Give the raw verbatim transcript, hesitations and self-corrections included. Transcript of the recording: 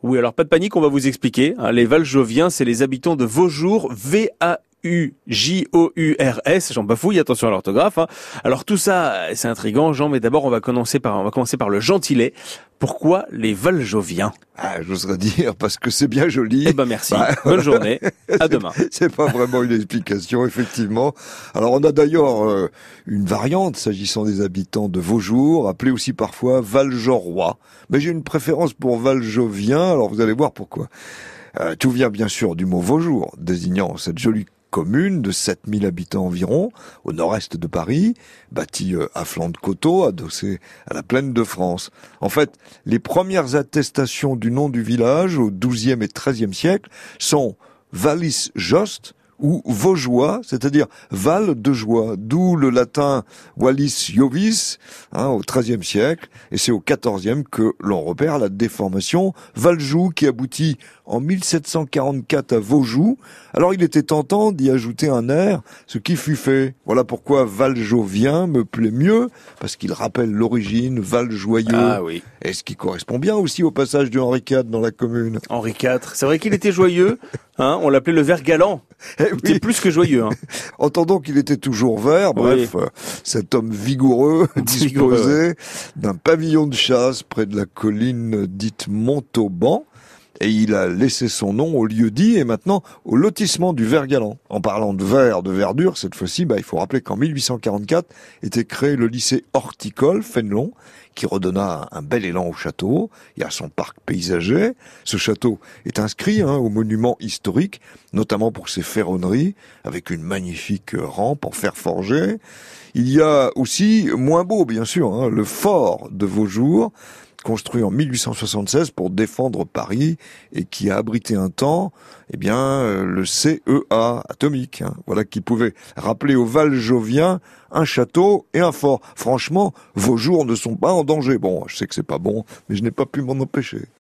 Oui, alors pas de panique, on va vous expliquer. hein. Les Valjoviens, c'est les habitants de Vaujour, V A U J O U R S, j'en bafouille, attention à l'orthographe. hein. Alors tout ça, c'est intriguant, Jean, mais d'abord on va commencer par, on va commencer par le gentilé. Pourquoi les Valjoviens? Ah, j'oserais dire, parce que c'est bien joli. Eh ben merci, Bah, bonne journée, à demain. C'est pas vraiment une explication, effectivement. Alors, on a d'ailleurs euh, une variante s'agissant des habitants de Vaujour, appelée aussi parfois Valjorois. Mais j'ai une préférence pour Valjovien, alors vous allez voir pourquoi. Euh, tout vient bien sûr du mot Vaujour, désignant cette jolie commune de sept mille habitants environ, au nord-est de Paris, bâtie euh, à flanc de coteau, adossée à la plaine de France. En fait, les premières attestations du nom du village, au douzième et treizième siècle, sont Valis Jost, ou Vaugeois, c'est-à-dire Val de joie, d'où le latin Vallis Jovis, hein, au treizième siècle, et c'est au quatorzième que l'on repère la déformation Valjou, qui aboutit en mille sept cent quarante-quatre à Vaujoux. Alors il était tentant d'y ajouter un R, ce qui fut fait. Voilà pourquoi Valjovien me plaît mieux, parce qu'il rappelle l'origine, Valjoyeux, Ah oui, et ce qui correspond bien aussi au passage de Henri quatre dans la commune. Henri quatre, c'est vrai qu'il était joyeux, hein, on l'appelait le ver galant. Eh C'est oui. plus que joyeux. Hein. Entendons qu'il était toujours vert, bref, Oui. euh, cet homme vigoureux, disposé Vigoureux, d'un pavillon de chasse près de la colline dite Montauban, et il a laissé son nom au lieu dit et maintenant au lotissement du Vert-Galant. En parlant de vert, de verdure, cette fois-ci, bah, il faut rappeler qu'en mille huit cent quarante-quatre était créé le lycée horticole Fénelon, qui redonna un bel élan au château et à son parc paysager. Ce château est inscrit hein, au monument historique, notamment pour ses ferronneries, avec une magnifique rampe en fer forgé. Il y a aussi, moins beau bien sûr, hein, le fort de Vaujour, construit en mille huit cent soixante-seize pour défendre Paris et qui a abrité un temps, eh bien, euh, le C E A atomique. Hein, voilà qui pouvait rappeler aux Valjoviens un château et un fort. Franchement, vos jours ne sont pas en danger. Bon, je sais que c'est pas bon, mais je n'ai pas pu m'en empêcher.